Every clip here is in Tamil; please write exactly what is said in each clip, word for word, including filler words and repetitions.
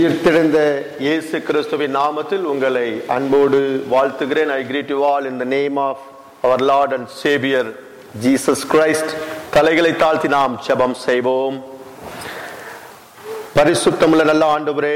உயிர்த்தெழுந்த இயேசு கிறிஸ்துவின் நாமத்தில் உங்களை அன்போடு வாழ்த்துகிறேன். I greet you all in the name of our Lord and Savior Jesus Christ. தலைகளை தாழ்த்தி நாம் ஜெபம் செய்வோம். பரிசுத்தமுள்ள நல்ல ஆண்டவரே,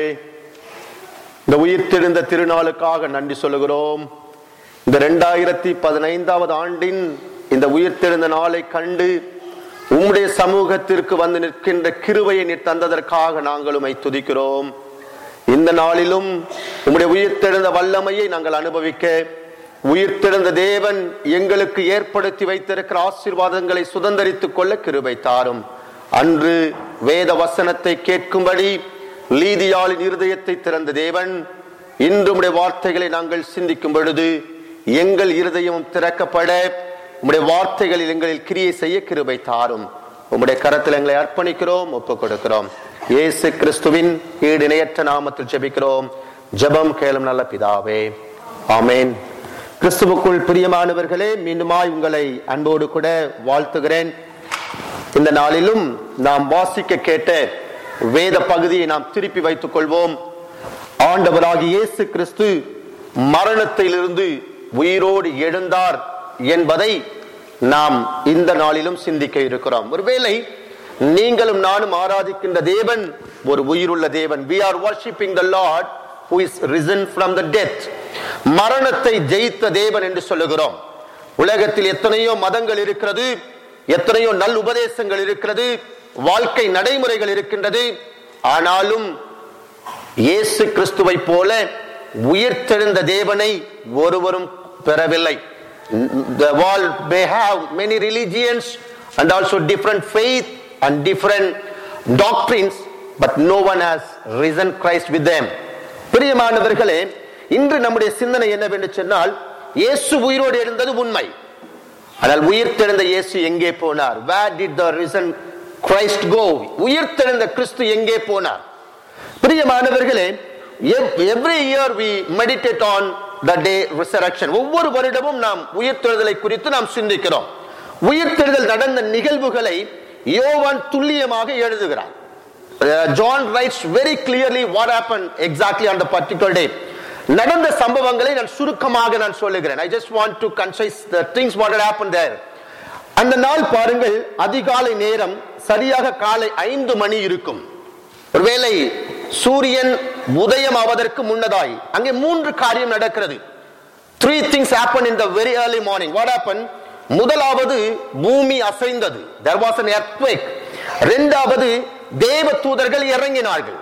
இந்த உயிர்த்தெழுந்த திருநாளுக்காக நன்றி சொல்லுகிறோம். இந்த இரண்டாயிரத்தி பதினைந்தாவது ஆண்டின் இந்த உயிர்த்தெழுந்த நாளை கண்டு உம்முடைய சமூகத்திற்கு வந்து நிற்கின்ற கிருபையை நீர் தந்ததற்காக நாங்கள் உம்மை துதிக்கிறோம். இந்த நாளிலும் உம்முடைய உயிர்த்தெழுந்த வல்லமையை நாங்கள் அனுபவிக்க, உயிர்த்தெழுந்த தேவன் எங்களுக்கு ஏற்படுத்தி வைத்திருக்கிற ஆசீர்வாதங்களை சுதந்தரித்துக் கொள்ள கிருபை தாரும். அன்று வேத வசனத்தை கேட்கும்படி லீதியாளின் இருதயத்தை திறந்த தேவன், இன்று உம்முடைய வார்த்தைகளை நாங்கள் சிந்திக்கும் பொழுது எங்கள் இருதயம் திறக்கப்பட உம்முடைய வார்த்தைகளில் எங்களில் கிரியை செய்ய கிருபை தாரும். உம்முடைய கரத்தில் எங்களை அர்ப்பணிக்கிறோம், ஒப்புக் கொடுக்கிறோம். இயேசு கிறிஸ்துவின் ஈடு இணையற்ற நாமத்தில் ஜெபிக்கிறோம். ஜெபம் கேளும் நல்ல பிதாவே, ஆமென். கிறிஸ்துவுக்குள் பிரியமானவர்களே, மீண்டுமாய் உங்களை அன்போடு கூட வாழ்த்துகிறேன். இந்த நாளிலும் நாம் வாசிக்க கேட்ட வேத பகுதியை நாம் திருப்பி வைத்துக் கொள்வோம். ஆண்டவராகிய இயேசு கிறிஸ்து மரணத்திலிருந்து உயிரோடு எழுந்தார் என்பதை நாம் இந்த நாளிலும் சிந்திக்க இருக்கிறோம். ஒருவேளை நீங்களும் நானும் ஆராதிக்கின்ற தேவன் ஒரு உயிருள்ள தேவன். We are worshiping the Lord who is risen from the death. மரணத்தை ஜெயித்த தேவன் என்று சொல்லுகிறோம். உலகத்தில் எத்தனையோ மதங்கள் இருக்கிறது, எத்தனையோ நல் உபதேசங்கள் இருக்கிறது, வாழ்க்கை நடைமுறைகள் இருக்கின்றது. ஆனாலும் இயேசு கிறிஸ்துவை போல உயிர்த்தெழுந்த தேவனை ஒருவரும் பெறவில்லை. The world may have many religions and also different faith and different doctrines, but no one has risen Christ with them. பிரியமானவர்களே, இன்று நம்முடைய சிந்தனை என்னவென்று சொன்னால், இயேசு உயிரோடு எழுந்தது உண்மை. ஆனால் உயிர்த்தெழுந்த இயேசு எங்கே போனார்? Where did the risen Christ go? உயிர்த்தெழுந்த கிறிஸ்து எங்கே போனார்? பிரியமானவர்களே, every year we meditate on the day resurrection. ஒவ்வொரு வருடமும் நாம் உயிர்த்தெழுதலை குறித்து நாம் சிந்திக்கிறோம். உயிர்த்தெழுதல் நடந்த நிகழ்வுகளை யோவான் துல்லியமாக எழுதுகிறார். John writes very clearly what happened exactly on the particular day. நடந்த சம்பவங்களை நான் சுருக்கமாக நான் சொல்லுகிறேன். I just want to concise the things what had happened there. அந்த நாள் பாருங்கள், அதிகாலை நேரம், சரியாக காலை ஐந்து மணி இருக்கும். ஒருவேளை சூரியன் உதயம் ஆவதற்கு முன்னதாய் அங்கே மூன்று காரியம் நடக்கிறது. Three things happened in the very early morning. What happened? முதலாவது, பூமி அசைந்தது. There was an earthquake. இரண்டாவது, தேவ தூதர்கள் இறங்கினார்கள்.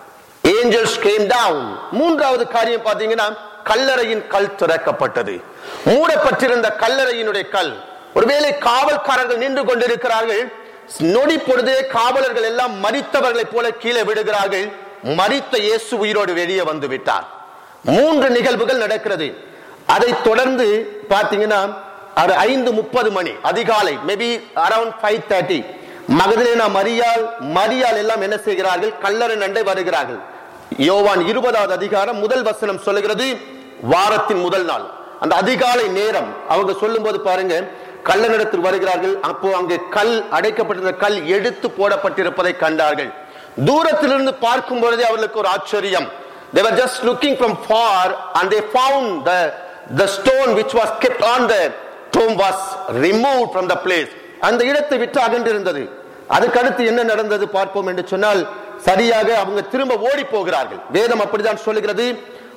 Angels came down. மூன்றாவது காரியம் பார்த்தீங்கன்னா, கல்லறையின் கல் திறக்கப்பட்டது. மூடப்பட்டிருந்த கல்லறையினுடைய கல். ஒருவேளை காவல்காரர்கள் நின்று கொண்டிருக்கிறார்கள். நொடி பொழுதே காவலர்கள் எல்லாம் மரித்தவர்களை போல கீழே விடுகிறார்கள். மரித்த இயேசு உயிரோடு வெளியே வந்து விட்டார். மூன்று நிகழ்வுகள் நடக்கிறது. அதை தொடர்ந்து பார்த்தீங்கன்னா அது ஐந்து முப்பது மணி அதிகாலை, மேபி அரௌண்ட் ஃபைவ் தேர்ட்டி, மகதலேனா மரியாள் மரியாள் எல்லாம் என்ன செய்கிறார்கள்? கல்லறை நண்டை வருகிறார்கள். யோவான் இருபதாவது அதிகாரம் முதல் வசனம் சொல்லுகிறது, வாரத்தின் முதல் நாள் அந்த அதிகாலை நேரம் அவங்க சொல்லும் போது பாருங்க, கல்லறையில் வருகிறார்கள். அப்போ அங்கே கல் அடைக்கப்பட்டிருந்த கல் எடுத்து போடப்பட்டிருப்பதை கண்டார்கள். தூரத்திலிருந்து பார்க்கும் பொழுதே அவர்களுக்கு ஒரு ஆச்சரியம். They were just looking from far and they found the the stone which was kept on the tomb was removed from the place. அந்த இடத்தை விட்டு அகன்றிருந்தது. அதுக்கு அடுத்து என்ன நடந்தது பார்ப்போம் என்று சொன்னால், சரியாக அவங்க திரும்ப ஓடி போகிறார்கள். வேதம் அப்படிதான் சொல்லுகிறது.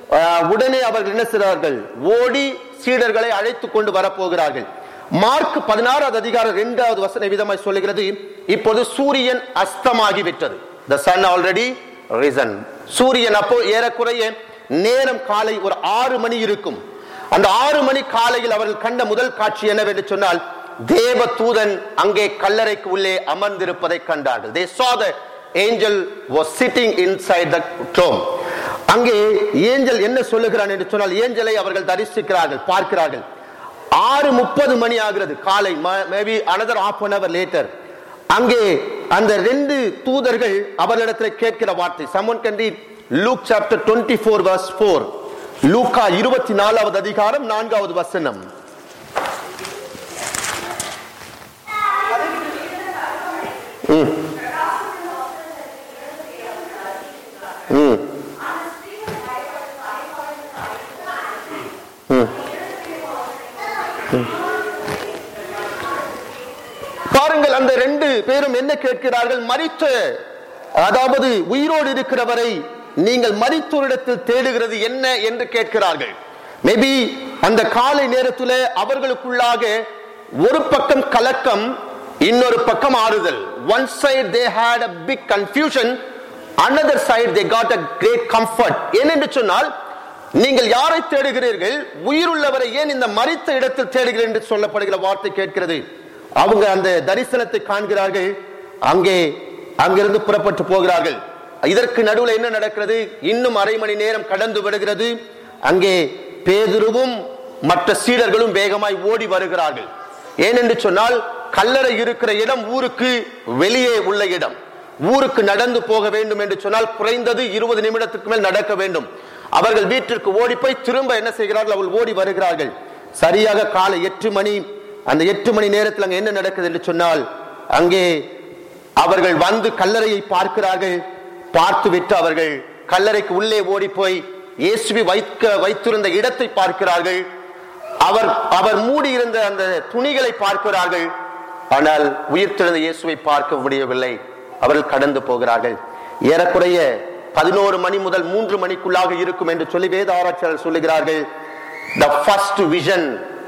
உடனே அவர்கள் என்ன செய்கிறார்கள்? ஓடி சீடர்களை அழைத்து கொண்டு வரப்போகிறார்கள். மார்க் பதினாறாவது அதிகாரம் இரண்டாவது வசன விதமாய் சொல்லுகிறது, இப்போது சூரியன் அஸ்தமாகிவிட்டது. The sun already risen. சூரியன் அப்போ ஏறக்குறைய நேரம் காலை ஒரு ஆறு மணி இருக்கும். அந்த ஆறு மணி காலையில் அவர்கள் கண்ட முதல் காட்சி என்னவென்று சொன்னால், தேவ தூதன் அங்கே கல்லறைக்கு உள்ளே அமர்ந்திருப்பதை கண்டார்கள். They saw the angel was sitting inside the tomb. அங்கே ஏஞ்சல் என்ன சொல்லுகிறான் என்று சொன்னால், ஏஞ்சலை அவர்கள் தரிசிக்கிறார்கள், பார்க்கிறார்கள். ஆறு முப்பது மணி ஆகிறது காலை, maybe another half an hour later. அங்கே அந்த ரெண்டு தூதர்கள் அவர்களிடத்தில் கேட்கிற வார்த்தை. Someone can read Luke chapter twenty-four verse four. லூக்கா இருபத்தி நாலாவது அதிகாரம் நான்காவது வசனம். ம் ம் அந்த ரெண்டு பேரும் என்ன கேட்கிறார்கள்? மரித்த, அதாவது உயிரோடு இருக்கிறவரை நீங்கள் மரித்தோரிடத்தில் தேடுகிறது என்ன என்று கேட்கிறார்கள். மேபி அந்த காலை நேரத்தில் அவர்களுக்குள்ளாக ஒரு பக்கம் கலக்கம், இன்னொரு பக்கம் ஆறுதல். One side they had a big confusion, another side they got a great comfort. ஏனென்று சொன்னால், நீங்கள் யாரை தேடுகிறீர்கள்? உயிருள்ளவரை ஏன் இந்த மரித்த இடத்தில் தேடுகிறீர்கள் என்று சொல்லப்படுகிற வார்த்தை கேட்கிறது. அவங்க அந்த தரிசனத்தை காண்கிறார்கள், அங்கே அங்கிருந்து புறப்பட்டு போகிறார்கள். இதற்கு நடுவில் என்ன நடக்கிறது? இன்னும் அரை மணி நேரம் கடந்து விடுகிறது. அங்கே பேதுருவும் மற்ற சீடர்களும் வேகமாய் ஓடி வருகிறார்கள். ஏனென்று சொன்னால், கல்லறை இருக்கிற இடம் ஊருக்கு வெளியே உள்ள இடம். ஊருக்கு நடந்து போக வேண்டும் என்று சொன்னால் குறைந்தது இருபது நிமிடத்துக்கு மேல் நடக்க வேண்டும். அவர்கள் வீட்டிற்கு ஓடி போய் திரும்ப என்ன செய்கிறார்கள்? அவர்கள் ஓடி வருகிறார்கள். சரியாக காலை எட்டு மணி. அந்த எட்டு மணி நேரத்தில் அங்கே என்ன நடக்குது என்று சொன்னால், அங்கே அவர்கள் வந்து கல்லறையை பார்க்கிறார்கள். பார்த்து விட்டு அவர்கள் கல்லறைக்கு உள்ளே ஓடி போய் இயேசுவை வைக்க வைத்திருந்த இடத்தை பார்க்கிறார்கள். அவர் அவர் மூடி இருந்த அந்த துணிகளை பார்க்கிறார்கள். ஆனால் உயிர்த்தெழுந்த இயேசுவை பார்க்க முடியவில்லை. அவர்கள் கடந்து போகிறார்கள். ஏறக்குறைய பதினோரு மணி முதல் மூன்று மணிக்குள்ளாக இருக்கும் என்று சொல்லி வேத ஆராய்ச்சியாளர்கள் சொல்லுகிறார்கள். The first vision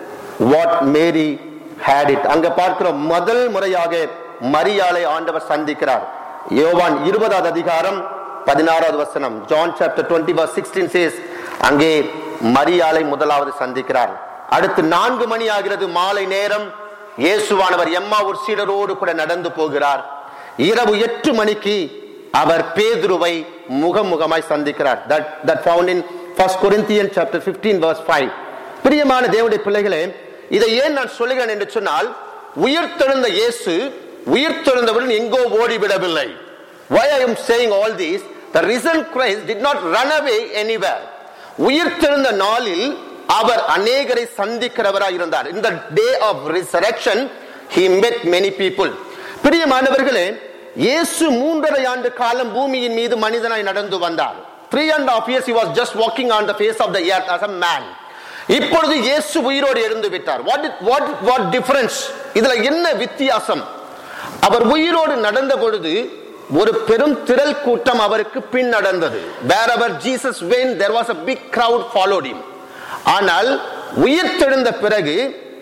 what Mary had it. அங்க பார்க்கிற முதல் முறையாக மரியாளை ஆண்டவர் சந்திக்கிறார். யோவான் இருபதாவது அதிகாரம் பதினாறாவது வசனம், John chapter twenty verse sixteen says, அங்கே மரியாளை முதலாவது சந்திக்கிறார். அடுத்து நான்கு மணி ஆகிறது, மாலை நேரம். இயேசுவானவர் எம்மாவூர் சீடரோடு கூட நடந்து போகிறார். இரவு எட்டு மணிக்கு அவர் பேதுருவை முகமுகமாய் சந்திக்கிறார். that that found in First Corinthians chapter fifteen verse five. பிரியமான தேவனுடைய பிள்ளைகளே, இதை ஏன் நான் சொல்லுகிறேன் என்று சொன்னால், உயிர்த்தெழுந்த இயேசு உயிர்த்தெழுந்தவுடன் எங்கோ ஓடிவிடவில்லை. Why I am saying all this? The risen Christ did not run away anywhere. உயிர்த்தெழுந்த நாளில் அவர் அநேகரை சந்திக்கிறவராய் இருந்தார். In the day of resurrection he met many people. பிரியமானவர்களே, இயேசு மூன்றரை ஆண்டு காலம் பூமியின் மீது மனிதனாய் நடந்து வந்தார். Three and a half years he was just walking on the face of the earth as a man. இப்பொழுது இயேசு உயிரோடு எழுந்து விட்டார். What what what difference? இதுல என்ன வித்தியாசம்? அவர் உயிரோடு நடந்த பொழுது ஒரு பெரும் திரள் கூட்டம் அவருக்கு பின் நடந்தது. Wherever Jesus went, there was a big crowd followed him. ஆனால் உயிர்த்தெழுந்த பிறகு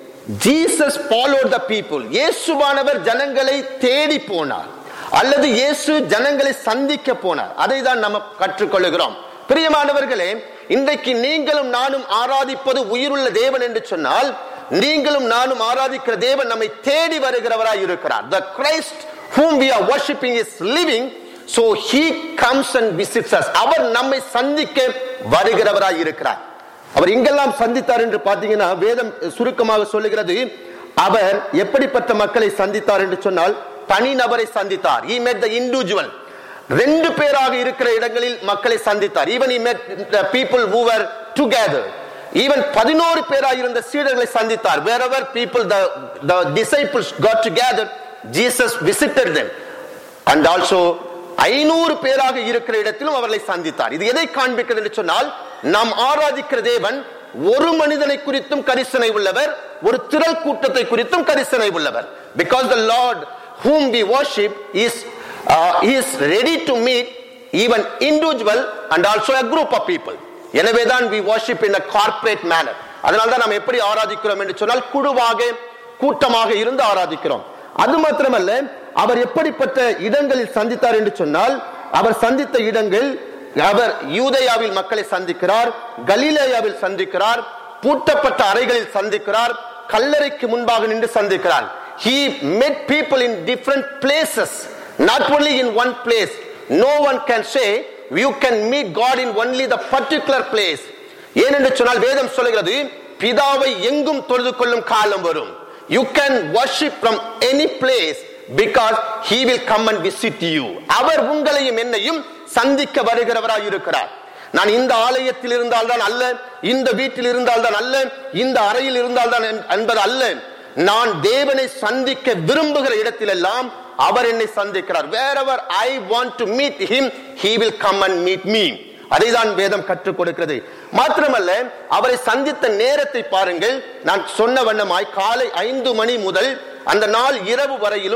Jesus followed the people. இயேசுவானவர் ஜனங்களை தேடி போனார், அல்லது இயேசு ஜனங்களை சந்திக்க போனார். அதை தான் நம்ம கற்றுக்கொள்கிறோம். பிரியமானவர்களே, இன்றைக்கு நீங்களும் நானும் ஆராதிப்பது உயிருள்ள தேவன் என்று சொன்னால், நீங்களும் நானும் ஆராதிக்கிற தேவன் நம்மை தேடி வருகிறவராய் இருக்கிறார். The Christ whom we are worshiping is living, so he comes and visits us. அவர் நம்மை சந்திக்க வருகிறவராய் இருக்கிறார். அவர் எங்கெல்லாம் சந்தித்தார் என்று பார்த்தீங்கன்னா, வேதம் சுருக்கமாக சொல்லுகிறது, அவர் எப்படிப்பட்ட மக்களை சந்தித்தார் என்று சொன்னால், தனிநபரை சந்தித்தார். He met the individual. ரெண்டு பேராக இருக்கிற இடங்களில் மக்களை சந்தித்தார். Even he met the people who were together. Even பதினோரு பேராக இருந்த சீடர்களை சந்தித்தார். Wherever people, the the disciples got together, Jesus visited them. And also ஐநூறு பேராக இருக்கிற இடத்திலும் அவர்களை சந்தித்தார். இது எதை காண்பிக்கிறது என்று சொன்னால், நாம் ஆராதிக்கிற தேவன் ஒரு மனிதனை குறித்தும் கரிசனை உள்ளவர், ஒரு திரள் கூட்டத்தை குறித்தும் கரிசனை உள்ளவர். Because the Lord whom we worship is uh, he is ready to meet even individual and also a group of people. எனவேதான் we worship in a corporate manner. அதனால தான் நாம் எப்படி ஆராதிக்கிறோம் என்று சொன்னால், குழுவாக கூட்டமாக இருந்து ஆராதிக்கிறோம். அது மாத்திரமல்ல, அவர் எப்படிப்பட்ட இடங்களில் சந்தித்தார் என்று சொன்னால், அவர் சந்தித்த இடங்கள், அவர் யூதேயாவில் மக்களை சந்திக்கிறார், கலிலேயாவில் சந்திக்கிறார், பூட்டப்பட்ட அறைகளில் சந்திக்கிறார், கல்லறைக்கு முன்பாக நின்று சந்திக்கிறார். He met people in different places, not only in one place. No one can say you can meet God in only the particular place. ஏனென்று சொன்னால், வேதம் சொல்கிறது, பிதாவை எங்கும் தொழுது கொள்ளும் காலம் வரும். You can worship from any place because he will come and visit you. அவர் உங்களையும் என்னையும் சந்திக்க வருகிறவராய் இருக்கிறார். நான் இந்த ஆலயத்தில் இருந்தால் தான் அல்ல, இந்த வீட்டில் இருந்தால் தான் அல்ல, இந்த அறையில் இருந்தால் தான் என்பது அல்ல. நான் தேவனை சந்திக்க விரும்புகிற இடத்திலெல்லாம் அவர் என்னை சந்திக்கிறார். Wherever I want to meet him, he will come and meet me. அதைதான் வேதம் கற்றுக் கொடுக்கிறது. மாத்திரமல்ல, அவரை சந்தித்த நேரத்தை பாருங்கள். நான் சொன்ன வண்ணமாய் காலை ஐந்து மணி முதல் அந்த நாள் இரவு வரையிலும்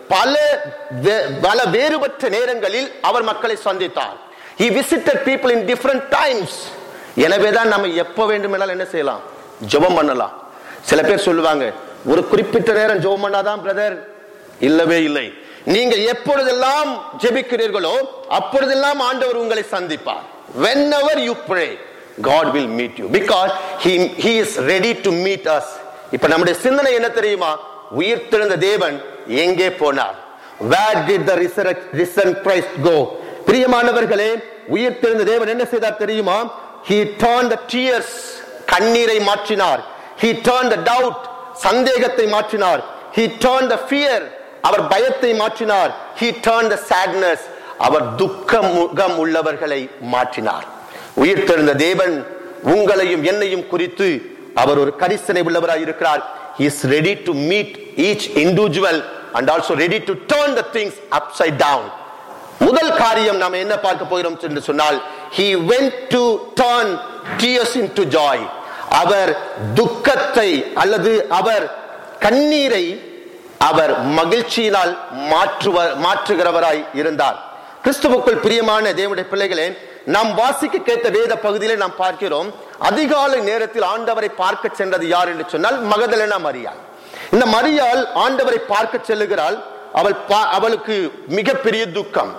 பல பல வேறுபட்ட நேரங்களில் அவர் மக்களை சந்தித்தார். He visited people in different times. எனவேதான் நம்ம எப்ப வேண்டுமென்றாலும் என்ன செய்யலாம், ஜெபம் பண்ணலாம். சில பேர் சொல்லுவாங்க, ஒரு குறிப்பிட்ட நேரம் ஜெபம் பண்ணாதான் பிரதர். இல்லவே இல்லை. நீங்க எப்பொழுதெல்லாம் ஜெபிக்கிறீர்களோ அப்பொழுதெல்லாம் ஆண்டவர் உங்களை சந்திப்பார். Whenever you pray, God will meet you because he he is ready to meet us. இப்ப நம்முடைய சிந்தனை என்ன தெரியுமா? உயிர்த்தெழுந்த தேவன் எங்கே போனார்? Where did the risen Christ go? பிரியமானவர்களே, உயிர்த்தெழுந்த தேவன் என்ன செய்தார் தெரியுமா? He turned the tears, கண்ணீரை மாற்றினார். He turned the doubt, சந்தேகத்தை மாற்றினார். He turned the fear, அவர் பயத்தை மாற்றினார். He turned the sadness, அவர் துக்கம் முகம் உள்ளவர்களை மாற்றினார். உயிர்த்தெழுந்த தேவன் உங்களையும் என்னையும் குறித்து அவர் ஒரு கரிசனை உள்ளவராய் இருக்கிறார். He is ready to meet each individual and also ready to turn the things upside down. முதல் காரியம் நாம் என்ன பார்க்க போகிறோம் என்று சொன்னால், he went to turn tears into joy. அவர் துக்கத்தை அல்லது அவர் கண்ணீரை அவர் மகிழ்ச்சியினால் மாற்றுவர் மாற்றுகிறவராய் இருந்தார். கிறிஸ்துவுக்குள் பிரியமான தேவனுடைய பிள்ளைகளே, நாம் வாசிக்க கேட்ட வேத பகுதியிலே நாம் பார்க்கிறோம், அதிகாலை நேரத்தில் ஆண்டவரை பார்க்க சென்றது யார் என்று சொன்னால் மகதலேனா மரியாள். இந்த மரியாள் ஆண்டவரை பார்க்க செல்லுகிறாள். அவள் அவளுக்கு மிகப்பெரிய துக்கம்.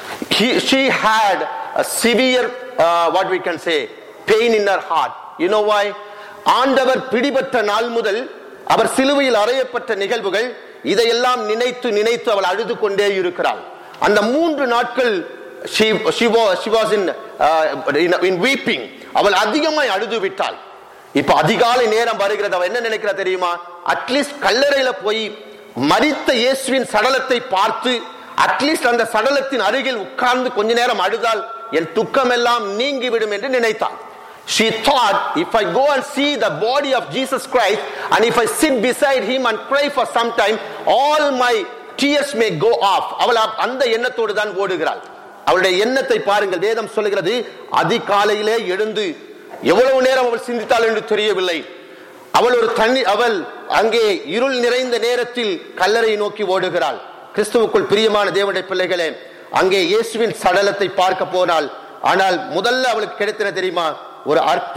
She had a severe uh, what we can say pain in her heart. You know why? ஆண்டவர் பிடிபட்ட நாள் முதல் அவர் சிலுவையில் அறையப்பட்ட நிகழ்வுகள் இதையெல்லாம் நினைத்து நினைத்து அவள் அழுது கொண்டே இருக்கிறாள். அந்த மூன்று நாட்கள் she she was she was in uh, in, in weeping. அவள் அதிகமாய் அழுது விட்டாள். இப்ப அதிகாலை நேரம் வருகிறது. அவள் என்ன நினைக்கிறா தெரியுமா? அட்லீஸ்ட் கல்லறையில போய் மரித்த இயேசுவின் சடலத்தை பார்த்து அட்லீஸ்ட் அந்த சடலத்தின் அருகில் உட்கார்ந்து கொஞ்ச நேரம் அழுதால் என் துக்கம் எல்லாம் நீங்கிவிடும் என்று நினைத்தாள். She thought, if I go and see the body of Jesus Christ and if I sit beside him and cry for some time, all my tears may go off. அவள் அந்த எண்ணத்தோடு தான் ஓடுகிறாள். அவளுடைய எண்ணத்தை பாருங்கள். வேதம் சொல்லுகிறது, அதிகாலையிலே எழுந்து எவ்வளவு நேரம் அவள் சிந்தித்தாள் என்று தெரியவில்லை. அவள் ஒரு தண்ணி அவள் அங்கே இருள் நிறைந்த நேரத்தில் கல்லறை நோக்கி ஓடுகிறாள். கிறிஸ்துவுக்குள் பிரியமான தேவனுடைய பிள்ளைகளே, அங்கே இயேசுவின் சடலத்தை பார்க்க போனாள். ஆனால் முதல்ல அவளுக்கு கிடைத்தது தெரியுமா? ஒரு அற்ப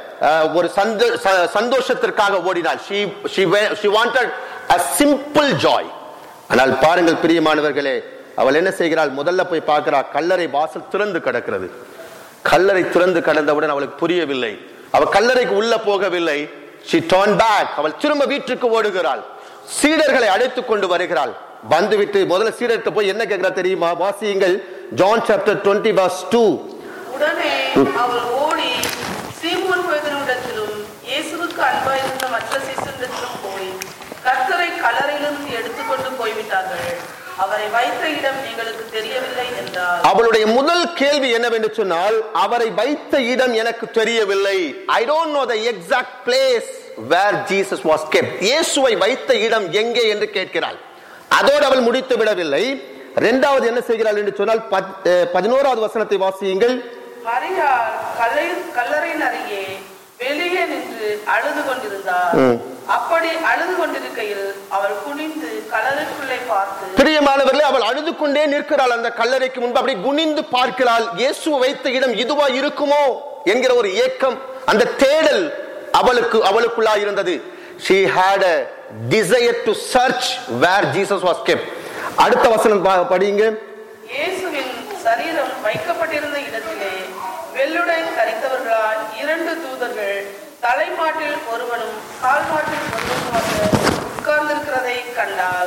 ஒரு சந்தோஷத்திற்காக ஓடினாள். she she she wanted a simple joy. ஆனால் பாருங்கள் பிரியமானவர்களே, அவள் என்ன செய்கிறாள்? முதல்ல போய் பார்க்கிறாள், கல்லறை வாசல் திறந்து கிடக்கிறது. கல்லறை திறந்து கடந்தவுடன் அவளுக்கு புரியவில்லை. அவள் கல்லறைக்கு உள்ள போகவில்லை. she turned back. அவள் திரும்ப வீட்டுக்கு ஓடுகிறாள். சீடர்களை அழைத்துக் கொண்டு வருகிறாள். வந்துவிட்டு முதல்ல சீடர்கிட்ட போய் என்ன கேட்கிறா தெரியுமா? வாசியுங்கள், ஜான் சாப்டர் இருபது verse two. உடனே அவள் ஓடி சீமோன் பேதுருவிடத்திலும் இயேசுவுக்கு அன்பாயிருந்த மற்ற சீசரிடத்திலும் போய் கர்த்தரை கல்லறையிலிருந்து எடுத்துக்கொண்டு போய்விட்டார்கள், அவரை வைத்த இடம் எங்களுக்கு தெரியவில்லை என்றார். அவளுடைய முதல் கேள்வி என்னவென்று சொன்னால், அவரை வைத்த இடம் எனக்கு தெரியவில்லை. I don't know the exact place where Jesus was kept. இயேசுவை வைத்த இடம் எங்கே என்று கேட்கிறாள். அதோடு அவள் முடித்து விடவில்லை. இரண்டாவது என்ன செய்கிறாள் என்று சொன்னால், பதினோராவது வசனத்தை வாசியுங்கள். மரியாள் கல்லறையின் அருகே வெளியே நின்று அழுது கொண்டிருந்தார். அப்படி அழுது கொண்டிருக்கையில் அவள் குனிந்து கல்லறைக்குள்ளே பார்த்து, பிரியமானவர்களே, அவள் அழுது கொண்டே நிற்கிறாள். அந்த கல்லறைக்கு முன்பு அப்படி குனிந்து பார்க்கிறாள். இயேசு வைத்த இடம் இதுவா இருக்குமோ என்கிற ஒரு ஏக்கம், அந்த தேடல் அவளுக்கு அவளுக்குள்ளா இருந்தது. She had a desire to search where Jesus was kept. அடுத்த வசனம் படிங்க. இயேசுவின் சரீரம் வைக்கப்பட்டிருந்த இடத்திலே வெள்ளுடை தரித்தவர்களால் இரண்டு தூதர்கள் தலைமாட்டில் ஒருவனும் கால் மாட்டில் ஒருவனுமாக உட்கார்ந்திருக்கிறதை கண்டாள்.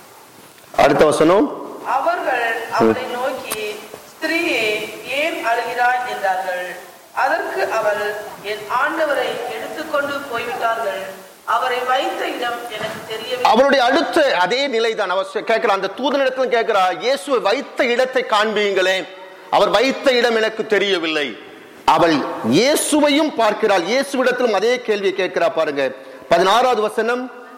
அடுத்த வசனம், அவர்கள் அவளை நோக்கி, ஸ்திரீயே, ஏன் அழுகிறாய் என்றார்கள். அதற்கு அவள், என் ஆண்டவரை எடுத்துக்கொண்டு போய்விட்டார்கள், அவரை வைத்த இடம் எனக்கு தெரியவில்லை. அவளுடைய அடுத்த அதே நிலைதான். அவர் கேட்கிறார், அந்த தூதனிடத்துல கேட்கிறார், இயேசுவை வைத்த இடத்தை காண்பீங்களே, அவர் வைத்த இடம் எனக்கு தெரியவில்லை. அவள் இயேசுவையும் பார்க்கிறாள். இயேசுவிடத்திலும் அதே கேள்வியை கேட்கிறார். பாருங்க, பதினாறாவது வசனம்,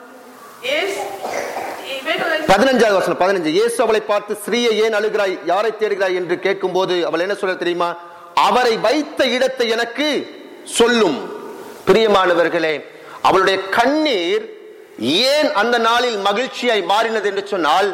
பதினஞ்சாவது வசனம் பதினஞ்சு. இயேசு அவளை பார்த்து, ஸ்ரீயை ஏன் அழுகிறாய், யாரை தேடுகிறாய் என்று கேட்கும் போது அவள் என்ன சொல்ல தெரியுமா? அவரை வைத்த இடத்தை எனக்கு சொல்லும். பிரியமானவர்களே, அவளுடைய கண்ணீர் ஏன் அந்த நாளில் மகிழ்ச்சியாய் மாறினது என்று சொன்னால்,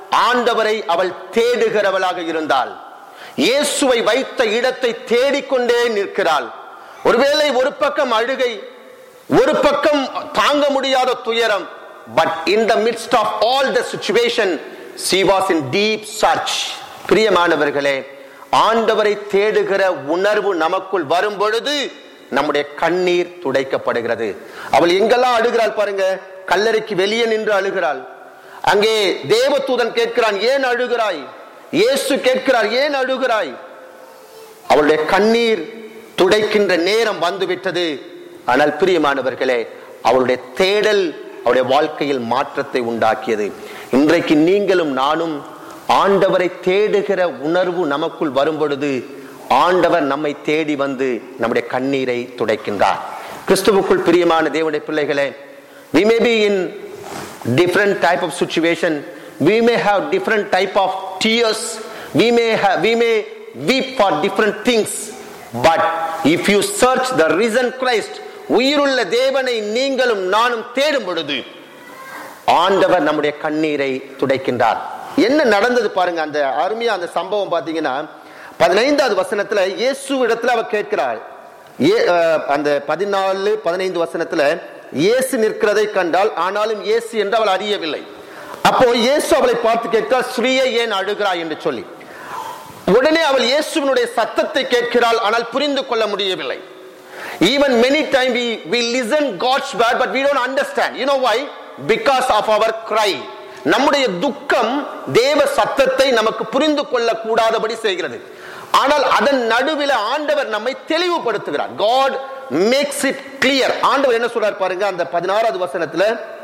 ஆண்டவரை அவள் தேடுகிறவளாக இருந்தாள். இயேசுவை வைத்த இடத்தை தேடிக்கொண்டே நிற்கிறாள். ஒருவேளை ஒரு பக்கம் அழுகை, ஒரு பக்கம் தாங்க முடியாத துயரம். But in the midst of all the situation, she was in deep search. பிரியமானவர்களே, ஆண்டவரை தேடுகிற உணர்வு நமக்குள் வரும் பொழுது நம்முடைய கண்ணீர் துடைக்கப்படுகிறது. அவள் எங்கெல்லாம் அழுகிறாள் பாருங்க. கல்லறைக்கு வெளியே நின்று அழுகிறாள். அங்கே தேவதூதன் கேட்கிறான், ஏன் அழுகிறாய்? இயேசு கேட்கிறார், ஏன் அழுகிறாய்? அவளுடைய கண்ணீர் துடைக்கின்ற நேரம் வந்துவிட்டது. ஆனால் பிரியமானவர்களே, அவளுடைய தேடல் அவருடைய வாழ்க்கையில் மாற்றத்தை உண்டாக்கியது. இன்றைக்கு நீங்களும் நானும் ஆண்டவரை தேடுகிற உணர்வு நமக்குள் வரும் பொழுது ஆண்டவர் நம்மை தேடி வந்து நம்முடைய கண்ணீரை துடைக்கின்றார். கிறிஸ்துவுக்குள் பிரியமான தேவனுடைய பிள்ளைகளே, we may be in different type of situation, we may have different type of tears, we may have, we may weep for different things, but if you search the risen Christ, உயிருள்ள தேவனை நீங்களும் நானும் தேடும் பொழுது ஆண்டவர் நம்முடைய கண்ணீரை துடைக்கின்றார். என்ன நடந்தது பாருங்க. அந்த அருமையா அந்த சம்பவம் பாத்தீங்கன்னா பதினைந்தாவது வசனத்துல இயேசு இடத்துல அவ கேட்கிறாள். அந்த பதினாலு பதினைந்து வசனத்துல இயேசு நிற்கிறதை கண்டால், ஆனாலும் இயேசு என்று அவள் அறியவில்லை. அப்போ இயேசு அவளை பார்த்து கேட்கிறார், ஸ்ரீயை ஏன் அழுகிறாய் என்று சொல்லி. உடனே அவள் இயேசுவினுடைய சத்தத்தை கேட்கிறாள், ஆனால் புரிந்து கொள்ள முடியவில்லை. Even many times we we listen God's word, but we don't understand. You know why? Because of our cry. நம்முடைய துக்கம் தேவ சத்தத்தை நமக்கு புரிந்து கொள்ள கூடாதபடி செய்கிறது. ஆனால் அதன் நடுவில் ஆண்டவர் நம்மை தெளிவுபடுத்துகிறார். God makes it clear. ஆண்டவர் என்ன சொல்றார் பாருங்க. அந்த பதினாறாவது வசனத்துல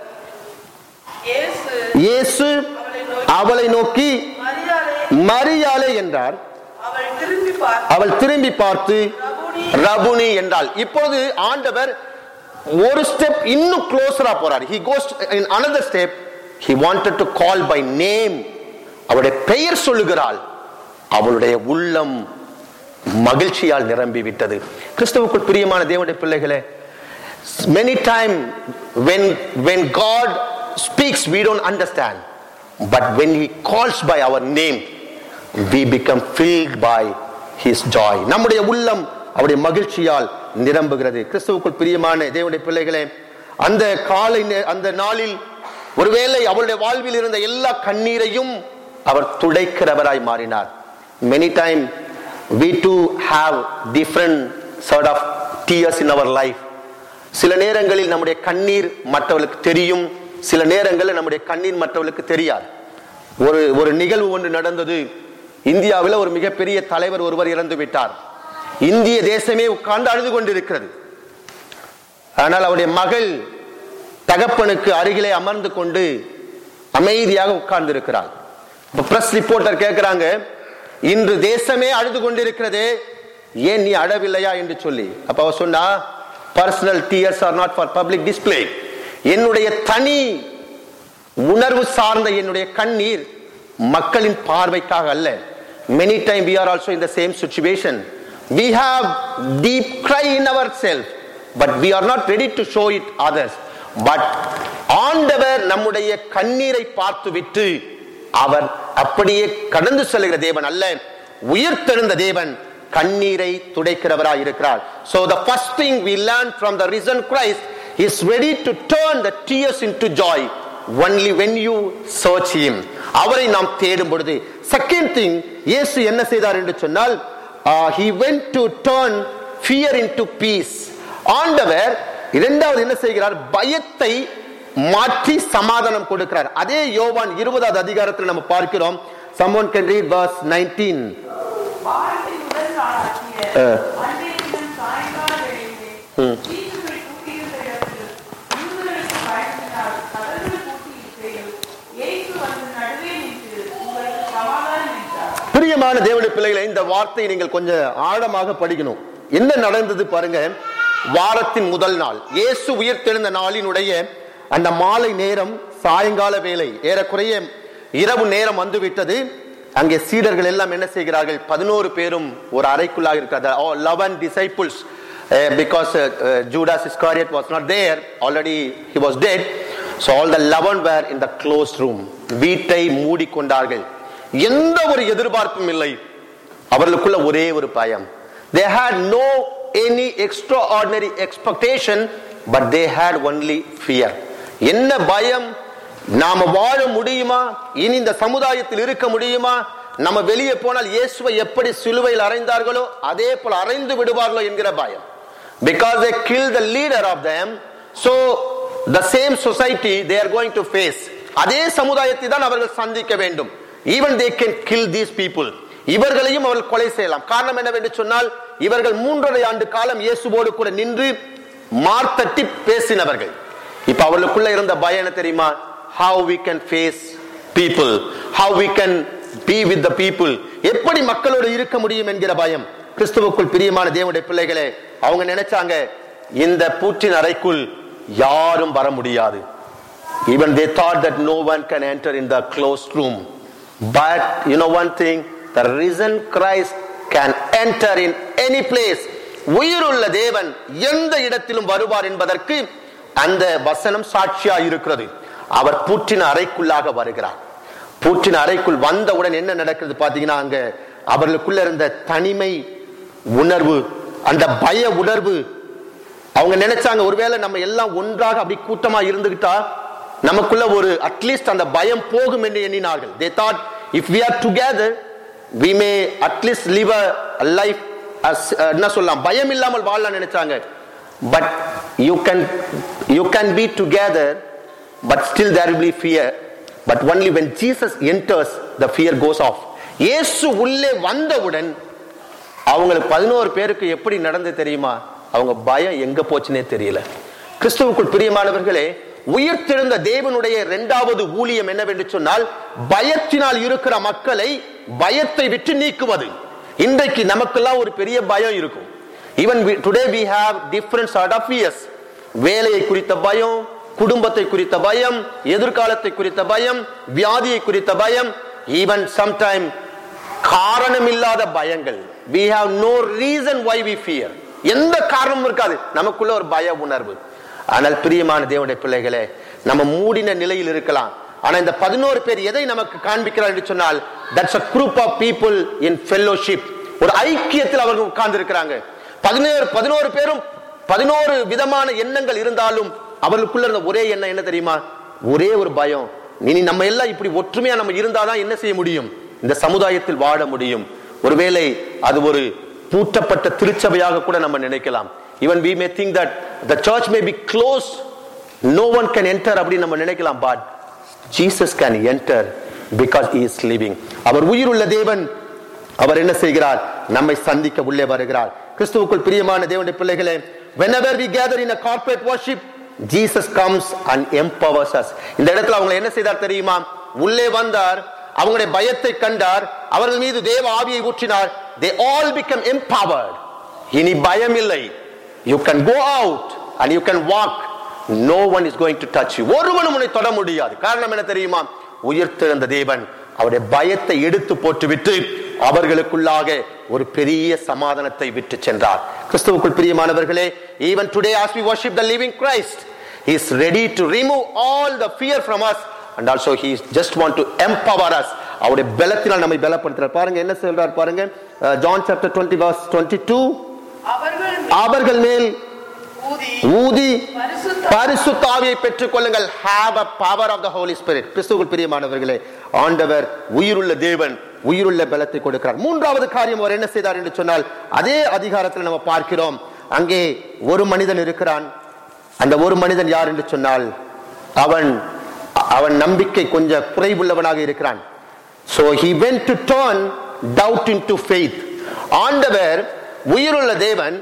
இயேசு அவளை நோக்கி மரியாளே என்றார். அவள் திரும்பி பார்த்து ரபுனி என்றாள். இப்போது ஆண்டவர் ஒரு ஸ்டெப் இன்னும் க்ளோஸரா போறார். He goes in another step. He wanted to call by name. அவளுடைய பெயர் சொல்லுகிறாள். அவளுடைய உள்ளம் மகிழ்ச்சியால் நிரம்பி விட்டது. கிறிஸ்துவுக்குள் பிரியமான தேவனுடைய பிள்ளைகளே, many time when when God speaks we don't understand, but when he calls by our name we become filled by his joy. நம்முடைய உள்ளம் அவருடைய மகிழ்ச்சியால் நிரம்புகிறது. கிறிஸ்துவுக்குள் பிரியமான தேவனுடைய பிள்ளைகளே, அந்த காலை அந்த நாளில் ஒருவேளை அவளுடைய வாழ்வில் இருந்த எல்லா கண்ணீரையும் அவர் துடைக்கிறவராய் மாறினார். Many time we too have different sort of tears in our life. சில நேரங்களில் நம்முடைய கண்ணீர் மற்றவர்களுக்கு தெரியும், சில நேரங்களில் நம்முடைய கண்ணீர் மற்றவர்களுக்கு தெரியாது. ஒரு ஒரு நிகழ்வு ஒன்று நடந்தது. இந்தியாவில் ஒரு மிகப்பெரிய தலைவர் ஒருவர் இறந்து விட்டார். இந்திய தேசமே உட்கார்ந்து அழுது கொண்டிருக்கிறது. ஆனால் அவருடைய மகள் தகப்பனுக்கு அருகிலே அமர்ந்து கொண்டு அமைதியாக உட்கார்ந்து இருக்கிறார். பிரஸ் ரிப்போர்ட்டர் கேட்கிறாங்க, இன்று தேசமே அழுது கொண்டிருக்கிறதே, ஏன் நீ அழவில்லையா என்று சொல்லி. அப்ப அவர் சொன்னா, personal tears are not for public display. என்னுடைய தனி உணர்வு சார்ந்த என்னுடைய கண்ணீர் மக்களின் பார்வைக்காக அல்ல. Many times we are also in the same situation. We have deep cry in ourselves, but we are not ready to show it others. But ஆண்டவர் நம்முடைய கண்ணீரை பார்த்து விட்டு அவர் அப்படியே கடந்து செல்கிற தேவன் அல்ல, உயிர்த்தெழுந்த தேவன் கண்ணீரை துடைக்கிறவராய் இருக்கிறார். So the first thing we learn from the risen Christ is ready to turn the tears into joy only when you search him. அவரை நாம் தேடும் பொழுது. Second thing, இயேசு என்ன செய்தார் என்று சொன்னால், uh, he went to turn fear into peace. ஆண்டவர் இரண்டாவது என்ன செய்கிறார்? பயத்தை மாற்றி சமாதானம் கொடுக்கிறார். அதே யோவான் இருபதாவது அதிகாரத்தில் நம்ம பார்க்கிறோம். Someone can read verse nineteen. பிரியமான தேவனுடைய பிள்ளைகளை, இந்த வார்த்தையை நீங்கள் கொஞ்சம் ஆழமாக படிக்கணும். என்ன நடந்தது பாருங்க. வாரத்தின் முதல் நாள், இயேசு உயிர்த்தெழுந்த நாளினுடைய அந்த மாலை நேரம், சாயங்கால வேலை, ஏறக்குறைய இரவு நேரம் வந்துவிட்டது. அங்கே சீடர்கள் எல்லாம் என்ன செய்கிறார்கள்? பதினோரு பேரும் ஒரு அறைக்குள்ளாக இருக்கிறார்கள். all eleven disciples, uh, because uh, uh, Judas Iscariot was not there, already he was dead. So all the eleven were in the closed room. வீட்டை மூடிக்கொண்டார்கள். எந்த ஒரு எதிர்பார்ப்பும் இல்லை. அவர்களுக்குள்ள ஒரே ஒரு பயம். They had no any extraordinary expectation, but they had only fear. என்ன பயம்? நாம வாழ முடியுமா? இனி இந்த சமுதாயத்தில் இருக்க முடியுமா? நம்ம வெளியே போனால் இயேசுவை எப்படி சிலுவையில் அறைந்தார்களோ அதே போல அறைந்து விடுவார்களோ என்கிற பயம். Because they killed the leader of them, so the same society they are going to face. அதே சமுதாயத்தை தான் அவர்கள் சந்திக்க வேண்டும். Even they can kill these people. இவர்களையும் அவர்கள் கொலை செய்யலாம். காரணம் என்னவென்று சொன்னால் இவர்கள் மூன்றரை ஆண்டு காலம் இயேசுவோடு கூட நின்று மார்த்தட்டி பேசினவர்கள். இப்ப அவர்களுக்குள்ள இருந்த பயம் என்ன தெரியுமா? How we can face people, how we can be with the people, எப்படி மக்களோடு இருக்க முடியும் என்கிற பயம். கிறிஸ்துவுக்குள் பிரியமான தேவனுடைய பிள்ளைகளே, அவங்க நினைச்சாங்க இந்த பூட்டின் அறைக்குள் யாரும் வர முடியாது. Even they thought that no one can enter in the closed room. But you know one thing, the risen Christ can enter in any place. உயிருள்ள தேவன் எந்த இடத்திலும் வருவார் என்பதற்கு அந்த வசனம் சாட்சியா இருக்கிறது. அவர் பூட்டின அறைக்குள்ளாக வருகிறார். பூட்டின அறைக்குள் வந்தவுடன் என்ன நடக்கிறது பாத்தீங்கன்னா, அங்க அவர்களுக்குள்ள இருந்த தனிமை உணர்வு, அந்த பய உணர்வு. அவங்க நினைச்சாங்க ஒருவேளை நம்ம எல்லாம் ஒன்றாக அப்படி கூட்டமா இருந்துகிட்டா நமக்குள்ள ஒரு அட்லீஸ்ட் அந்த பயம் போகும் என்று எண்ணினார்கள். They thought if we are together we may at least live a life as என்ன சொல்லலாம், பயம் இல்லாமல் வாழலாம் நினைச்சாங்க. But you can you can be together but still there will be fear. But only when Jesus enters the fear goes off. இயேசு உள்ளே வந்தவுடன் அவங்களுக்கு பதினோரு பேருக்கு எப்படி நடந்து தெரியுமா? அவங்க பயம் எங்க போச்சுனே தெரியல. கிறிஸ்துவுக்குள் பிரியமானவர்களே, உயிர்த்தெழுந்த தேவனுடைய இரண்டாவது ஊழியம் என்னவென்று சொன்னால் பயத்தினால் இருக்கிற மக்களை பயத்தை விட்டு நீக்குவது. இன்றைக்கு நமக்கெல்லாம் ஒரு பெரிய பயம் இருக்கும். Even we, today we have different sort of fears. வேலையை குறித்த பயம், குடும்பத்தை குறித்த பயம், எதிர்காலத்தை குறித்த பயம், வியாதியை குறித்த பயம், even sometime காரணமில்லாத பயங்கள். We have no reason why we fear. எந்த காரணமும் இருக்காது, நமக்குள்ள ஒரு பய உணர்வு. ஆனால் பிரியமான தேவனுடைய பிள்ளைகளே, நம்ம மூடின நிலையில் இருக்கலாம். ஆனா இந்த பதினோரு பேர் எதை நமக்கு காண்பிக்கிறார் என்று சொன்னால், that's a group of people in fellowship. ஒரு ஐக்கியத்தில் அவர்கள் உட்கார்ந்து இருக்கிறாங்க. பதினோரு பதினோரு பேரும் பதினோரு விதமான எண்ணங்கள் இருந்தாலும் அவர்களுக்குள்ள இருந்த ஒரே எண்ணம் என்ன தெரியுமா? ஒரே ஒரு பயம். இனி நம்ம எல்லாம் இப்படி ஒற்றுமையா நம்ம இருந்தாதான் என்ன செய்ய முடியும்? இந்த சமுதாயத்தில் வாழ முடியும். ஒருவேளை அது ஒரு பூட்டப்பட்ட திருச்சபையாக கூட நம்ம நினைக்கலாம். Even we may think that the church may be closed, no one can enter அப்படி நம்ம நினைக்கலாம். But Jesus can enter because he is living. அவர் உயிருள்ள தேவன். அவர் என்ன செய்கிறார்? நம்மை சந்திக்க உள்ளே வருகிறார். கிறிஸ்துவுக்குள் பிரியமான தேவனுடைய பிள்ளைகளே, whenever we gather in a corporate worship, Jesus comes and empowers us. இந்த இடத்துல அவங்க என்ன செய்தார் தெரியுமா? உள்ளே வந்தார், அவங்களுடைய பயத்தை கண்டார், அவர்கள் மீது தேவ ஆவியை ஊற்றினார். They all become empowered. இனி பயம் இல்லை. You can go out and you can walk. No one is going to touch you. ஒருவனும் உன்னை தொட முடியாது. காரணம் என்ன தெரியுமா? உயிர்த்தெழுந்த தேவன் அவருடைய பயத்தை எடுத்து போட்டுவிட்டு அவர்களுக்குள்ளாக ஒரு பெரிய சமாதானத்தை விட்டு சென்றார். கிறிஸ்துவுக்குள் பிரியமானவர்களே, even today as we worship the living Christ, he is ready to remove all the fear from us and also he just want to empower us. அவருடைய பலத்தினால் நம்மை பலப்படுத்துறார். பாருங்க என்ன சொல்றார் பாருங்க, John chapter twenty verse twenty-two. அவர்கள் மேல் ஊதி பரிசுத்த ஆவியை பெற்றுக் கொள்ளுங்கள். have a power of the Holy Spirit. கிறிஸ்துவுக்குள் பிரியமானவர்களே, ஆண்டவர் உயிருள்ள தேவன், உயிருள்ள பலத்தை கொடுக்கிறார். மூன்றாவது காரியம் அவர் என்ன செய்தார் என்று சொன்னால், அதே அதிகாரத்தில் நம்ம பார்க்கிறோம். அங்கே ஒரு மனிதன் இருக்கிறான். அந்த ஒரு மனிதன் யார் என்று சொன்னால், அவன் அவன் நம்பிக்கை கொஞ்சம் குறைவுள்ளவனாக இருக்கிறான். So he went to turn doubt into faith. ஆண்டவர் உயிருள்ள தேவன்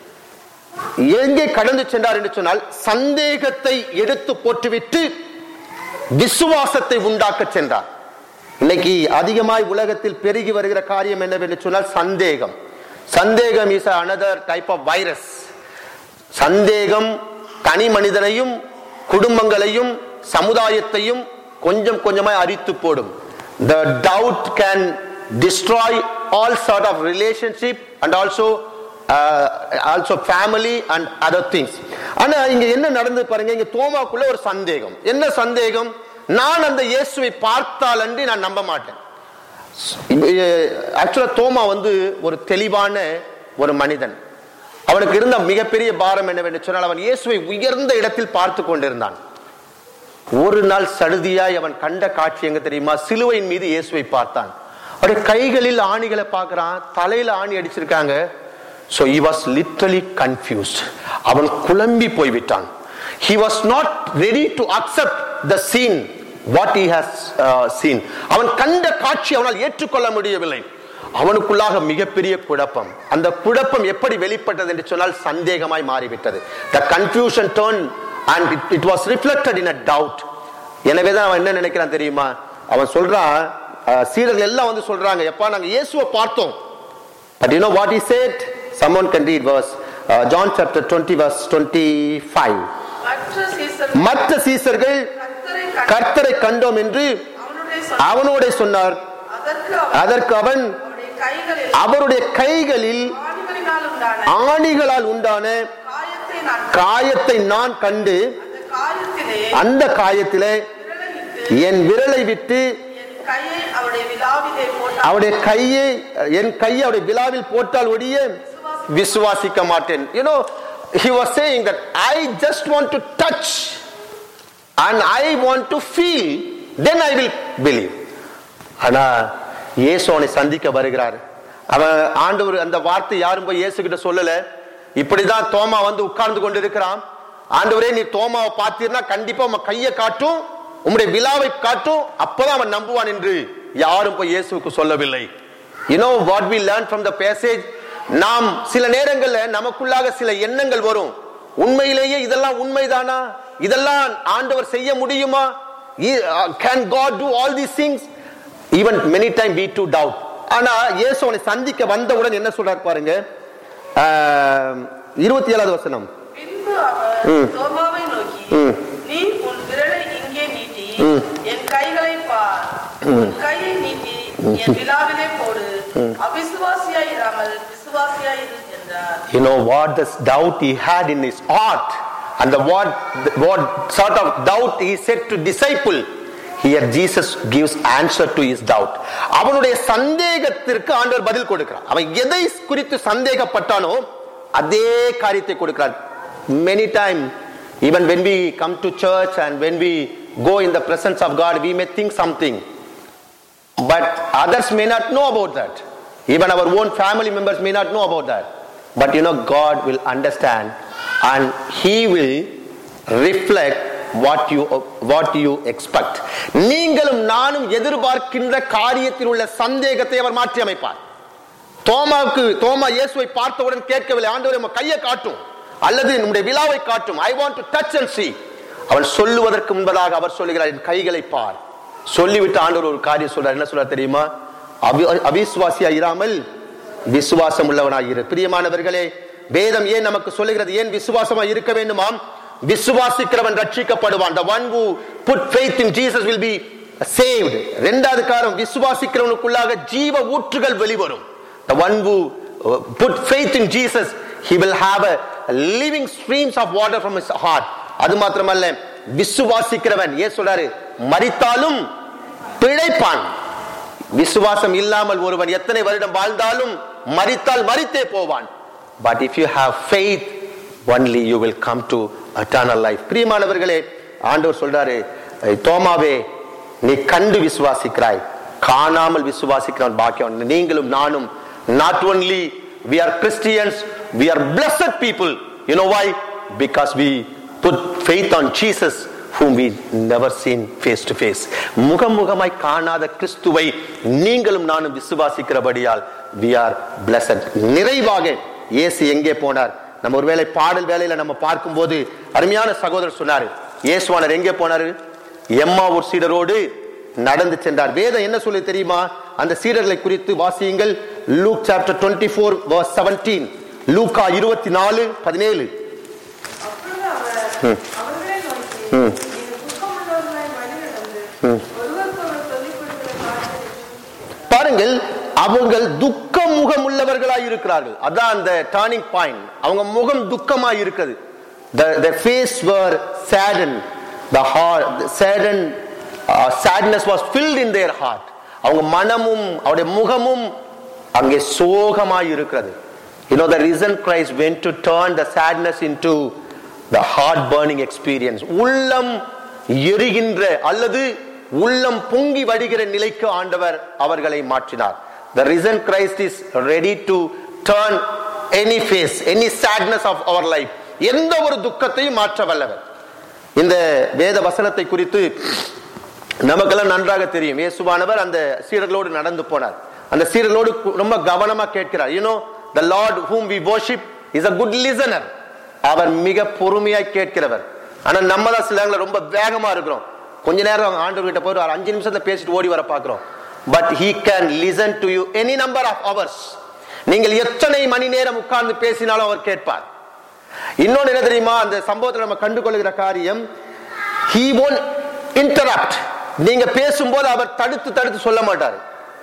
எங்கே கடந்து சென்றார் என்று சொன்னால், சந்தேகத்தை எடுத்து போட்டுவிட்டு விசுவாசத்தை உண்டாக்க சென்றார். இன்னைக்கு அதிகமாய் உலகத்தில் பெருகி வருகிற காரியம் என்னவென்று சொன்னால் சந்தேகம். சந்தேகம் is another type of virus. சந்தேகம் தனி மனிதனையும் குடும்பங்களையும் சமுதாயத்தையும் கொஞ்சம் கொஞ்சமாய் அரித்து போடும். The doubt can destroy all sort of relationship and also uh, also family and other things. ஆனா இங்க என்ன நடந்து பாருங்க, இங்க தோமாக்குள்ள ஒரு சந்தேகம். என்ன சந்தேகம்? நான் அந்த இயேசுவை பார்த்தால் அன்றி நான் நம்ப மாட்டேன். ஆக்சுவலா தோமா வந்து ஒரு தெளிவான ஒரு மனிதன். அவனுக்கு இருந்த மிகப்பெரிய பாரம் என்னவென்று சொன்னால், அவன் இயேசுவை உயர்ந்த இடத்தில் பார்த்து கொண்டிருந்தான். ஒரு நாள் சடுதியாய் அவன் கண்ட காட்சி எங்க தெரியுமா? சிலுவையின் மீது இயேசுவை பார்த்தான். அவருடைய கைகளில் ஆணிகளை பார்க்கிறான், தலையில ஆணி அடிச்சிருக்காங்க. So he was literally confused. அவன் குழம்பி போய்விட்டான். He was not ready to accept the scene what he has uh, seen. அவன் கண்ட காட்சி அவனால் ஏற்றுக்கொள்ள முடியவில்லை. அவனுக்குள்ளாக மிகப்பெரிய குழப்பம். அந்த குழப்பம் எப்படி வெளிப்பட்டது என்று சொன்னால் சந்தேகமாய் மாறிவிட்டது. The confusion turned and it, it was reflected in a doubt. எனவேதான் அவன் என்ன நினைக்கிறான் தெரியுமா? அவன் சொல்றான், சீடர்கள் எல்லாம் வந்து சொல்றாங்க, எப்பா நாங்க இயேசுவை பார்த்தோம். But you know what he said? Someone can read verse uh, John chapter twenty verse twenty-five. மற்ற சீசர்கள் கர்த்தரை கண்டோம் என்று அவனோட சொன்னார். அதற்கு அவன் அவருடைய கைகளில் ஆணிகளால் உண்டான காயத்தை நான் கண்டு அந்த காயத்திலே என் விரலை விட்டு அவருடைய கையை என் கையை அவருடைய விலாவில் போட்டால் ஒழிய விசுவாசிக்க மாட்டேன். You know, he was saying that I just want to touch and I want to feel, then I will believe. ஆனா இயேசு அவனை சந்திக்க வருகிறார். அவன் ஆண்டவர் அந்த வார்த்தை யாரும் போய் இயேசு கிட்ட சொல்லல. இப்படிதான் தோமா வந்து உட்கார்ந்து கொண்டு இருக்கிறான். ஆண்டவரே நீ தோமாவை பார்த்தீர்னா கண்டிப்பா உங்க கையை காட்டும், உம்முடைய விலாவை காட்டும், அப்பதான் அவன் நம்புவான் என்று யாரும் போய் இயேசுவுக்கு சொல்லவில்லை. You know what we learn from the passage? நாம் சில நேரங்கள்ல நமக்குள்ளாக சில எண்ணங்கள் வரும். உண்மையிலேயே இதெல்லாம் உண்மைதானா? இதெல்லாம் ஆண்டவர் செய்ய முடியுமா? Can God do all these things? Even many times we too doubt. ஆனா இயேசு அவனை சந்திக்க வந்தவுடன் என்ன சொல்றார் பாருங்க, இருபத்தி ஏழாவது வசனம். பின்பு அவர் தோமாவை நோக்கி, நீ உன் விரலை இங்கே நீட்டி என் கைகளை பார், உன் கையை நீட்டி என் விலாவிலே போடு, அவிசுவாசியாய் இராமல் விசுவாசியாய் இரு என்றார். You know what this doubt he had in his heart, and the what what sort of doubt he said to disciple. Here Jesus gives answer to his doubt. அவனுடைய சந்தேகத்திற்கு ஆண்டவர் பதில் கொடுக்கிறார். அவன் எதை குறித்து சந்தேகப்பட்டானோ அதே காரியத்தை கொடுக்கிறார். Many times even when we come to church and when we go in the presence of God, we may think something, but others may not know about that. Even our own family members may not know about that. But you know, God will understand and he will reflect what you what you expect. நீங்களும் நானும் எதிர்பார்க்கின்ற காரியத்தில் உள்ள சந்தேகத்தை அவர் மாற்றி அமைப்பார். தோமாவுக்கு தோமா இயேசுவை பார்த்தவுடன் கேட்கவில்லை, ஆண்டவரே உம்முடைய கையை காட்டும் அல்லது நம்முடைய விலாவை காட்டும், I want to touch and see. அவன் சொல்லுவதற்கு முன்பதாக அவர் சொல்லுகிறார், என் கைகளை பார். சொல்லிவிட்டு ஆண்டவர் ஒரு காரியம் சொல்றார். என்ன சொல்றார் தெரியுமா? அவிசுவாசியா இராமல் விசுவாசம் உள்ளவனாய் இரு. பிரியமானவர்களே, வேதம் ஏன் நமக்கு சொல்லுகிறது, ஏன் விசுவாசமா இருக்க வேண்டுமாம்? விசுவாசிக்கிறவன் ரட்சிக்கப்படுவான். The one who put faith in Jesus will be saved. இரண்டாவது காரணம், விசுவாசிக்கிறவனுக்குள்ளாக ஜீவ ஊற்றுகள் வெளிவரும். The one who put faith in Jesus, he will have a living streams of water from his heart. அது மாத்திரமல்ல, விசுவாசிக்கிறவன் ஏன் சொல்றாரு, மரித்தாலும் பிழைப்பான். விசுவாசம் இல்லாமல் ஒருவன் எத்தனை வருடம் வாழ்ந்தாலும் மரித்தால் மரித்தே போவான். But if you have faith, only you will come to eternal life. பிரியமானவர்களே, ஆண்டவர் சொல்றாரு, தோமாவே நீ கண்டு விசுவாசிக்கிறாய், காணாமல் விசுவாசிக்கிறவன் பாக்கியவான். நீங்களும் நானும் not only we are Christians, we are blessed people. You know why? Because we put faith on Jesus, whom we never seen face to face. முகமுகமாய் காணாத கிறிஸ்துவை நீங்களும் நானும் விசுவாசிக்கிறபடியால் we are blessed. நிறைவாக இயேசு எங்கே போனார்? நம்ம ஒருவேளை பாடல் வேளையில நம்ம பார்க்கும்போது அருமையான சகோதரர் சொன்னாரு, இயேசுவானவர் எங்கே போனாரு? எம்மாவூர் சீடரோடு நடந்து சென்றார். வேதம் என்ன சொல்லி தெரியுமா? அந்த சீடர்களை குறித்து வாசியுங்கள். Luke chapter twenty-four verse seventeen. லூக்கா இருபத்தி நாலு பதினேழு. பாருங்கள், அவங்கள் துக்க முகம் உள்ளவர்களாய் இருக்கிறார்கள். அதான் அந்த டர்னிங் பாயிண்ட். அவங்க முகம் துக்கமாய் இருக்குது. the their face were saddened, the heart the saddened uh, sadness was filled in their heart. அவங்க மனமும் அவருடைய முகமும் அங்கே சோகமாய் இருக்கிறது. You know, the risen Christ went to turn the sadness into the heart burning experience. உள்ளம் எரிகின்ற அல்லது உள்ளம் பொங்கி வடிகிற நிலைக்கு ஆண்டவர் அவர்களை மாற்றினார். The risen Christ is ready to turn any face, any sadness of our life, எந்த ஒரு துக்கத்தையும் மாற்ற வல்லவர். இந்த வேத வசனத்தை குறித்து நமக்கெல்லாம் நன்றாக தெரியும். இயேசுவானவர் அந்த சீடர்களோடு நடந்து போனார். அந்த சீடர்களோடு ரொம்ப கவனமா கேட்கிறார். You know, the Lord whom we worship is a good listener. அவர் மிக பொறுமையாய் கேட்கிறவர். ஆனா நம்ம தான் சில நேரங்களில் ரொம்ப வேகமா இருக்கிறோம். கொஞ்ச நேரம் ஆண்டவர் கிட்ட போய் ஒரு அஞ்சு நிமிஷத்துல பேசிட்டு ஓடி வர பாக்குறோம். But he can listen to you any number of hours. நீங்கள் எத்தனை மணி நேரம் உட்கார்ந்து பேசினாலும் அவர் கேட்பார். இன்னொன்னு என்ன தெரியுமா, அந்த சம்பவத்தில் நம்ம கண்டுகொள்கிற காரியம், he won't interrupt. நீங்க பேசும்போது அவர் தடுத்து தடுத்து சொல்ல மாட்டார்.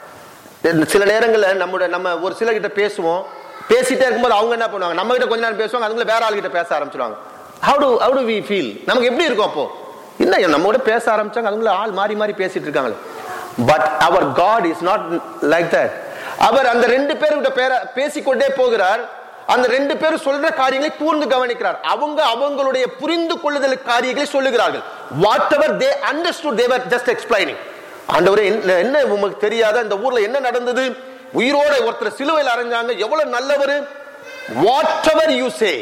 சில நேரங்களில் நம்முடைய நம்ம ஒரு சில கிட்ட பேசுவோம், பேசிட்டே இருக்கும்போது அவங்க என்ன பண்ணுவாங்க, நம்ம கிட்ட கொஞ்ச நேரம் பேசுவாங்க, அதுக்குள்ள வேற ஆள் கிட்ட பேச ஆரம்பிச்சிருவாங்க. how do how do we feel? நமக்கு எப்படி இருக்கும் அப்போ? என்ன நம்ம கூட பேச ஆரம்பிச்சாங்க, அதுக்குள்ள ஆள் மாறி மாறி பேசிட்டு இருக்காங்களே. But our God is not like that. அவர் அந்த ரெண்டு பேர்கிட்ட பேர பேசிக்கொண்டே போகிறார். அந்த ரெண்டு பேரும் சொல்ற காரியங்களை கூர்ந்து கவனிக்கிறார். அவங்க அவங்களுடைய புரிந்து கொள்ளுதல் காரியங்களை சொல்லுகிறார்கள். whatever they understood they were just explaining. ஆண்டவரே என்ன உங்களுக்கு தெரியாத இந்த ஊர்ல என்ன நடந்தது, உயிரோட ஒருத்தர் சிலுவையில் அறைஞ்சாங்க, எவ்வளவு நல்லவர். whatever you say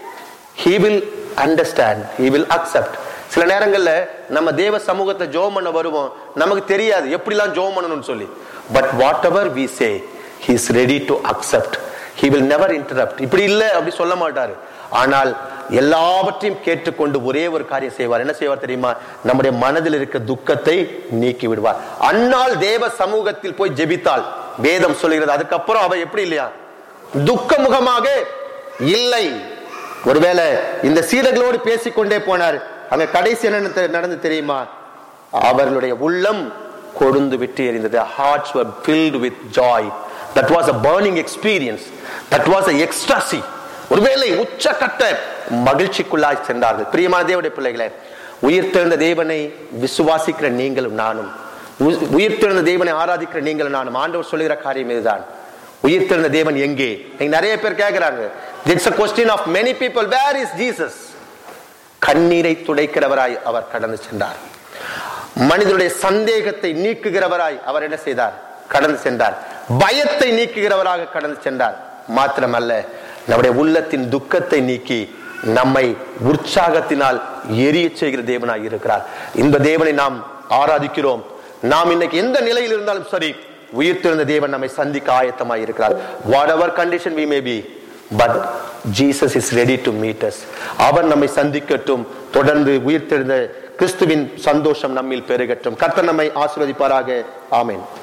he will understand, he will accept. சில நேரங்கள்ல நம்ம தேவ சமூகத்தை ஜெபம் பண்ண வருவோம், நமக்கு தெரியாது எப்படிலாம் ஜெபம் பண்ணணும்னு சொல்லி. But whatever we say he is ready to accept, he will never interrupt. இப்படி இல்ல அப்படி சொல்ல மாட்டாரு. ஆனால் எல்லாவற்றையும் கேட்டுக்கொண்டு ஒரே ஒரு காரியம் செய்வார். என்ன செய்வார் தெரியுமா? நம்முடைய மனதில் இருக்க துக்கத்தை நீக்கி விடுவார். அன்னாள் தேவ சமூகத்தில் போய் ஜெபித்தாள், வேதம் சொல்லுகிறது. அதுக்கப்புறம் அவ எப்படி இல்லையா, துக்க முகமாக இல்லை. ஒருவேளை இந்த சீடர்களோடு பேசிக்கொண்டே போனார். அங்க கடைசி என்ன நடந்து தெரியுமா? அவர்களுடைய உள்ளம் கொழுந்து விட்டு எரிந்தது. hearts were filled with joy. that was a burning experience, that was a ecstasy. ஒருவேளை உச்சக்கட்ட மகிழ்ச்சிக்குள்ளாய் சென்றார்கள். பிரியமான தேவனுடைய பிள்ளைகளே, உயிர்த்தெழுந்த தேவனை விசுவாசிக்கிற நீங்களும் நானும், உயிர்த்தெழுந்த தேவனை ஆராதிக்கிற நீங்களும் நானும், ஆண்டவர் சொல்லுகிற காரியம் இதுதான். உயிர்த்தெழுந்த தேவன் எங்கே? நிறைய பேர் கேட்கிறாங்க. It's a question of many people. Where is Jesus? கண்ணீரை துடைக்கிறவராய் அவர் கடந்து சென்றார். மனிதனுடைய சந்தேகத்தை நீக்குகிறவராய் அவர் என்ன செய்தார்? கடந்து சென்றார். பயத்தை நீக்குகிறவராக கடந்து சென்றார். மாத்திரமல்ல, நம்முடைய உள்ளத்தின் துக்கத்தை நீக்கி நம்மை உற்சாகத்தினால் எரிய செய்கிற தேவனாய் இருக்கிறார். இந்த தேவனை நாம் ஆராதிக்கிறோம். நாம் இன்னைக்கு எந்த நிலையில் இருந்தாலும் சரி, உயிர்த்தெழுந்த தேவன் நம்மை சந்திக்க ஆயத்தமாய் இருக்கிறார். whatever condition we may be, but Jesus is ready to meet us. அவர் நம்மை சந்திக்கட்டும். தொடர்ந்து உயிர்த்தெழுந்த கிறிஸ்துவின் சந்தோஷம் நம்மில் பெருகட்டும். கர்த்தர் நம்மை ஆசீர்வதிப்பாராக. ஆமென்.